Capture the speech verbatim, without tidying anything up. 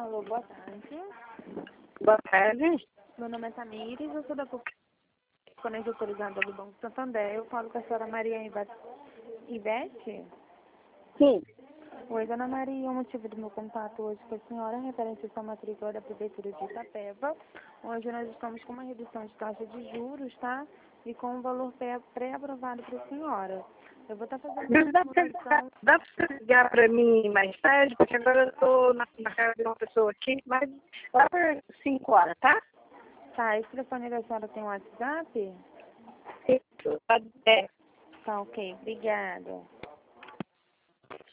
Alô, boa tarde. Boa tarde. Meu nome é Tamires, eu sou da Corrente Autorizada do Banco Santander. Eu falo com a senhora Maria Iva- Ivete. Sim. Oi, dona Maria, o motivo do meu contato hoje com a senhora é referente à sua matrícula da Prefeitura de Itapeva. Hoje nós estamos com uma redução de taxa de juros, tá? E com um valor pré- pré-aprovado para a senhora. Eu vou estar fazendo uma Dá pra, simulação. dá pra ligar pra mim mais tarde, porque agora eu tô na, na casa de uma pessoa aqui, mas lá por cinco horas, tá? Tá, esse telefone da senhora tem WhatsApp? Isso. É. Tá, ok. Obrigada.